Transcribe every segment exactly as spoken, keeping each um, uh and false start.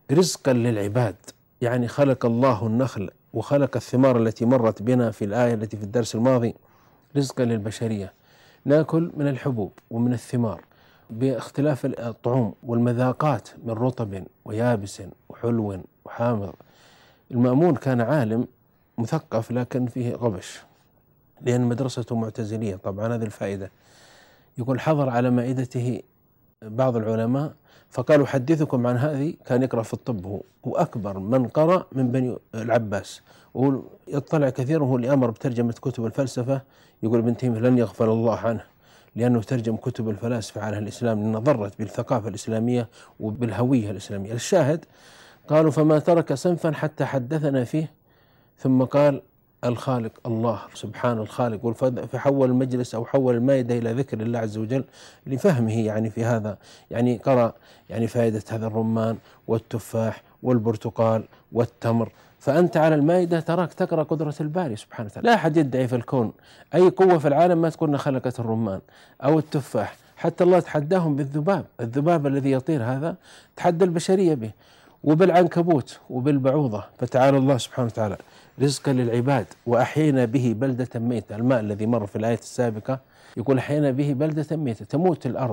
رزقا للعباد، يعني خلق الله النخل وخلق الثمار التي مرت بنا في الآية التي في الدرس الماضي رزقا للبشرية، ناكل من الحبوب ومن الثمار باختلاف الطعوم والمذاقات من رطب ويابس وحلو وحامض. المأمون كان عالم مثقف لكن فيه غبش، لأن مدرسته معتزلية طبعا، هذه الفائدة. يقول حضر على مائدته بعض العلماء فقالوا حدثكم عن هذه، كان يقرأ في الطب، هو وأكبر من قرأ من بني العباس، ويطلع كثير، وهو اللي أمر بترجمة كتب الفلسفة. يقول ابن تيمية لن يغفل الله عنه، لأنه ترجم كتب الفلاسفة على الإسلام، لأنه ضرت بالثقافة الإسلامية وبالهوية الإسلامية. الشاهد قالوا فما ترك صنفا حتى حدثنا فيه، ثم قال الخالق الله سبحان الخالق، فحول المجلس أو حول المائدة إلى ذكر الله عز وجل لفهمه يعني في هذا. يعني قرأ يعني فائدة هذا الرمان والتفاح والبرتقال والتمر، فأنت على المائدة تراك تقرأ قدرة الباري سبحانه وتعالى. لا أحد يدعي في الكون أي قوة في العالم ما تكون خلقت الرمان أو التفاح، حتى الله تحداهم بالذباب، الذباب الذي يطير هذا تحدى البشرية به، وبالعنكبوت وبالبعوضة. فتعالى الله سبحانه وتعالى رزقا للعباد وأحيينا به بلدة ميتة. الماء الذي مر في الآية السابقة يقول أحيينا به بلدة ميتة، تموت الأرض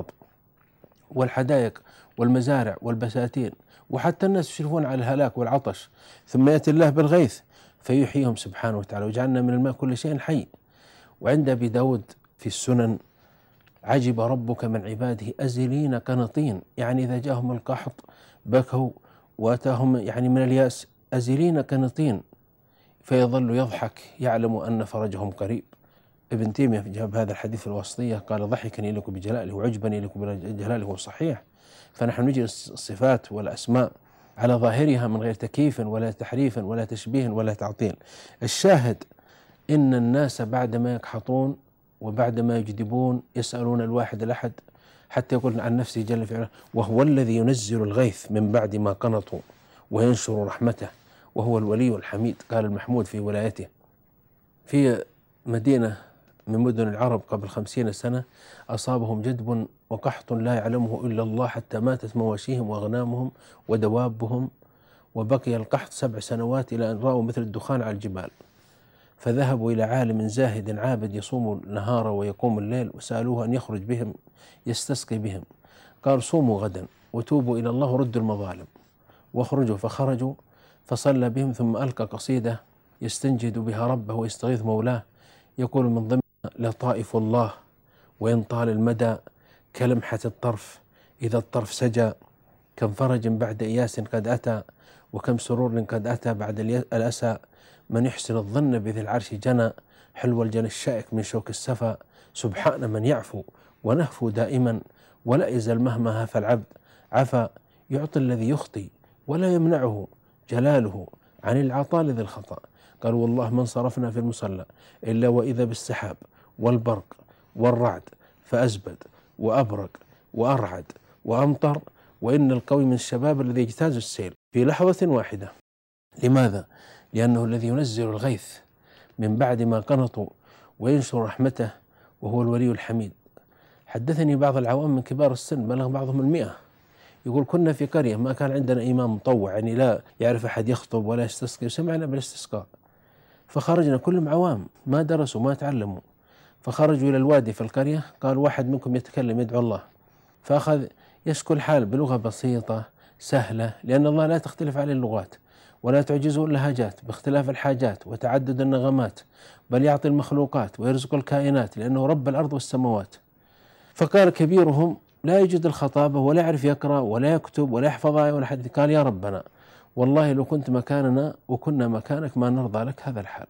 والحدائق والمزارع والبساتين، وحتى الناس يشرفون على الهلاك والعطش، ثم يأتي الله بالغيث فيحييهم سبحانه وتعالى. وجعلنا من الماء كل شيء حي. وعند أبي داود في السنن عجب ربك من عباده أزلين قنطين، يعني إذا جاءهم القحط بكوا واتاهم يعني من الياس أزلين قنطين، فيظل يضحك يعلم أن فرجهم قريب. ابن تيمية جاب هذا الحديث في الوسطية قال ضحكني لكم بجلاله وعجبني لكم بجلاله، هو صحيح. فنحن نجري الصفات والأسماء على ظاهرها من غير تكييف ولا تحريف ولا تشبيه ولا تعطيل. الشاهد إن الناس بعدما يقحطون وبعدما يجدبون يسألون الواحد الأحد، حتى يقول عن نفسه جل في علاه وهو الذي ينزل الغيث من بعد ما قنطوا وينشر رحمته وهو الولي الحميد. قال المحمود في ولايته في مدينة من مدن العرب قبل خمسين سنة أصابهم جدب وقحط لا يعلمه إلا الله، حتى ماتت مواشيهم وأغنامهم ودوابهم، وبقي القحط سبع سنوات إلى أن رأوا مثل الدخان على الجبال. فذهبوا إلى عالم زاهد عابد يصوم النهار ويقوم الليل، وسألوه أن يخرج بهم يستسقي بهم. قال صوموا غدا وتوبوا إلى الله وردوا المظالم، واخرجوا. فخرجوا فصلى بهم، ثم ألقى قصيدة يستنجد بها ربه ويستغيث مولاه، يقول من ضمن لطائف الله وإن طال المدى كلمحة الطرف إذا الطرف سجى، كم فرج بعد إياس قد أتى وكم سرور قد أتى بعد الأسى، من يحسن الظن بذي العرش جنى حلو الجنى الشائك من شوك السفا، سبحان من يعفو ونهفو دائما ولا يزل مهما هفى العبد عفا، يعطي الذي يخطي ولا يمنعه جلاله عن العطاء لذي الخطأ. قال والله ما انصرفنا في المصلى إلا وإذا بالسحاب والبرق والرعد فأزبد وأبرق وأرعد وأمطر، وإن القوي من الشباب الذي يجتاز السيل في لحظة واحدة. لماذا؟ لأنه الذي ينزل الغيث من بعد ما قنطوا وينشر رحمته وهو الولي الحميد. حدثني بعض العوام من كبار السن بلغ بعضهم المئة، يقول كنا في قرية ما كان عندنا إمام مطوع، يعني لا يعرف أحد يخطب ولا يستسقي، وسمعنا بالاستسقاء، فخرجنا كلهم عوام ما درسوا ما تعلموا، فخرجوا إلى الوادي في القرية، قال واحد منكم يتكلم يدعو الله، فأخذ يشكو الحال بلغة بسيطة سهلة، لأن الله لا تختلف عليه اللغات ولا تعجزه اللهجات باختلاف الحاجات وتعدد النغمات، بل يعطي المخلوقات ويرزق الكائنات لأنه رب الأرض والسماوات. فقال كبيرهم لا يجد الخطابة ولا يعرف يقرأ ولا يكتب ولا يحفظ آية ولا حديث، قال يا ربنا والله لو كنت مكاننا وكنا مكانك ما نرضى لك هذا الحال.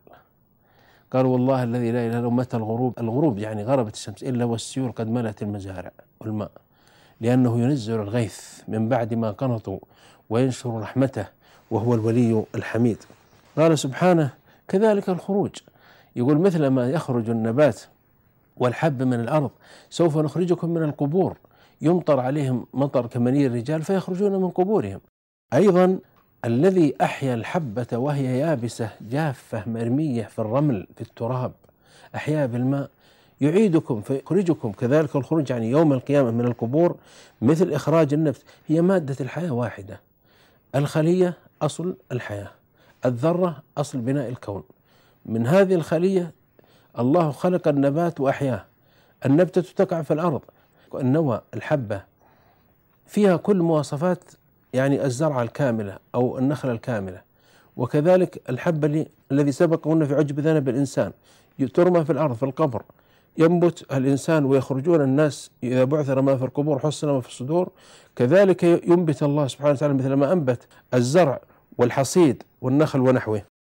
قالوا والله الذي لا إله إلا هو متى الغروب، الغروب يعني غربت الشمس، إلا والسيول قد ملأت المزارع والماء، لأنه ينزل الغيث من بعد ما قنطوا وينشر رحمته وهو الولي الحميد. قال سبحانه كذلك الخروج، يقول مثل ما يخرج النبات والحب من الأرض سوف نخرجكم من القبور، يمطر عليهم مطر كمني الرجال فيخرجون من قبورهم. أيضا الذي أحيا الحبة وهي يابسة جافة مرمية في الرمل في التراب أحيا بالماء يعيدكم فيخرجكم. كذلك الخروج يعني يوم القيامة من القبور مثل إخراج النفس، هي مادة الحياة واحدة، الخلية أصل الحياة، الذرة أصل بناء الكون. من هذه الخلية الله خلق النبات وأحياه. النبتة تقع في الأرض، النوى الحبة فيها كل مواصفات يعني الزرعة الكاملة أو النخلة الكاملة، وكذلك الحبة الذي سبق قلنا في عجب ذنب الإنسان ترمى في الأرض في القبر، ينبت الإنسان ويخرجون الناس إذا بعثر ما في القبور حصل ما في الصدور. كذلك ينبت الله سبحانه وتعالى مثل ما أنبت الزرع والحصيد والنخل ونحوه.